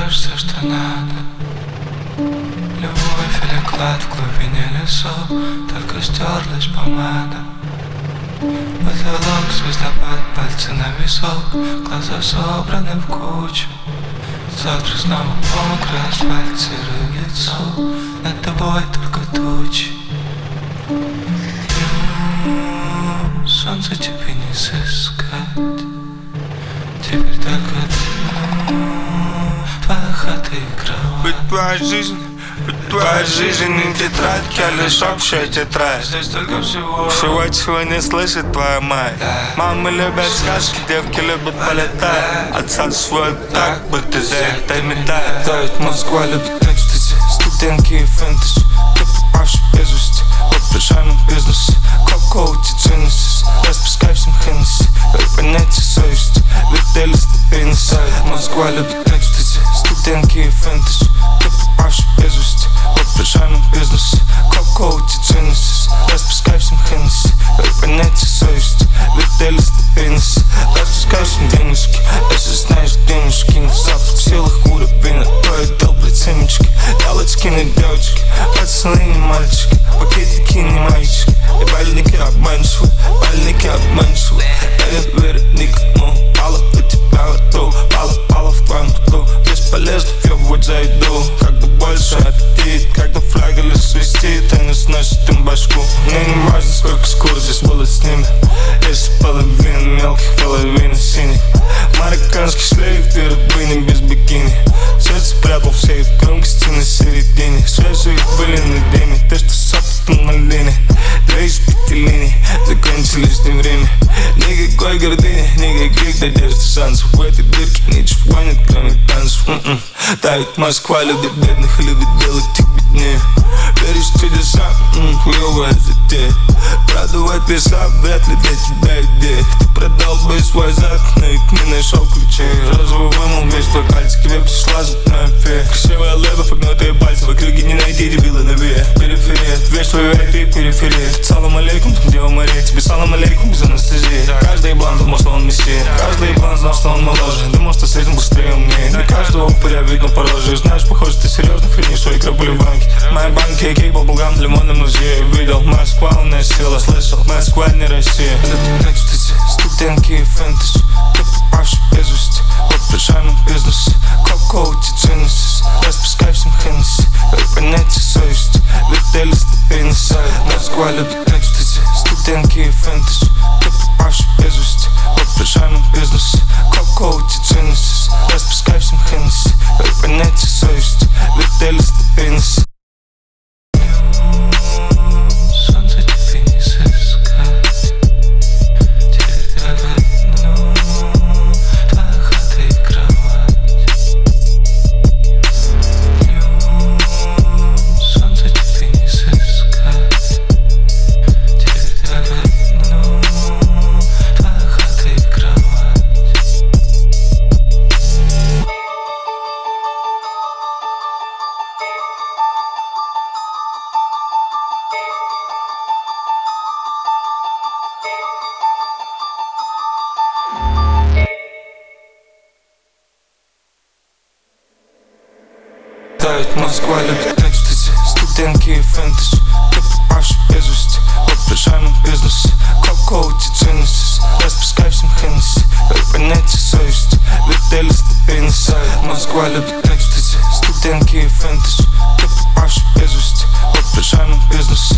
все, что надо. Любовь или клад в глубине лесов, только стерлась помада. Потолок, звездопад, пальцы на весок, глаза собраны в кучу. Завтра снова мокрый асфальт, серое лицо, над тобой только тучи. Солнце тебе не сыскать, теперь только твоя хата и кровать. Ведь твоя жизнь не тетрадь, а лишь общая тетрадь. Здесь только всего чего не слышит твоя мать. Мамы любят сказки, девки любят полетать. Отца свой так, будто за это метает. Да, ведь Москва любит экстази, студентки и фэнтези. Ты попавший без вести, вот прижимый бизнес. Кока-коути, Genesis, распускай всем Хеннесси. Дай понятие совести, вертели ступенцы. Москва любит экстази, студентки и фэнтези. Ты попавший без вести, вот прижимый бизнес. Кока-коути, Genesis, распускай всем Хеннесси. Дай понятие совести, вертели ступенцы. Распускай всем денежки, если знаешь денежки. На запах силах уровень, а то я дал блядь семечки. Галочки на девочки, пацаны не мальчики, пакетики не мальчики. И больники обманчивы, я не верю никому. Пала у тебя во рту, пала в твоем рту. Бесполезно въебывать за еду, когда больше аппетит, когда флягель свистит, и не сносит им башку. Мне не важно, сколько скоро здесь было с ними. Если половина мелких, половина синих. Марокканский шлейф, две рыбыни без бикини. Сердце прятал в сейф, громкости на середине. Свежие были на деме, ты что с опытом на линии. 2 из 5 линий, закончились не время. Никакой гордыни, никаких надежд и шансов. В этой дырке ничего нет, кроме танцев. Да, ведь Москва любит бедных и любит делать их беднее. Веришь в чудеса, хуёвая затея. Продувать песок, вряд ли для тебя идея. Ты продал бы свой зад, но и не нашел ключей. Розовый вымыл весь твой кальций, тебе пришла зубная фея. Красивая лэба, погнутые пальцы, в округе не найти дебила на вея. Периферия, весь твой век, ты периферия. Салам алейкум, там Дева Мария, тебе салам алейкум без анестезии. Каждый еблан думал, что он мессия, каждый еблан знал, что он моложе. Думал, что с этим быстрее умнее. Для каждого упыря видно по роже. Знаешь, похоже, ты серьезно хранишь свои крапули в банке. Мои банки, кейк, баблгам, лимонный музей. Видел, Москва умная сила, слышал, Москва не Россия. Любит экстази, студентки и фэнтези. Ты попавший без вести, вот прижимый бизнес. Кока-коути, Genesis, распускай всем Хеннесси. Дай понятие совести, вертели ступенцы. Москва любит экстази, студентки и фэнтези. Ты попавший без вести, вот прижимый бизнес. Кока-коути, Genesis, распускай всем Хеннесси. Дай понятие совести, вертели ступенцы. Солнце тебе не сыскать, теперь только твоя хата и кровать. Солнце тебе не сыскать, теперь только твоя хата и кровать. Да, ведь Москва любит экстази, студентки и фэнтези. Ты попавший без вести, вот прижимый бизнес. Кока-коути, Genesis, распускай всем Хеннесси. Дай понятие совести, вертели ступенцы. Москва любит экстази, студентки и фэнтези. Ты попавший без вести, вот прижимый бизнес.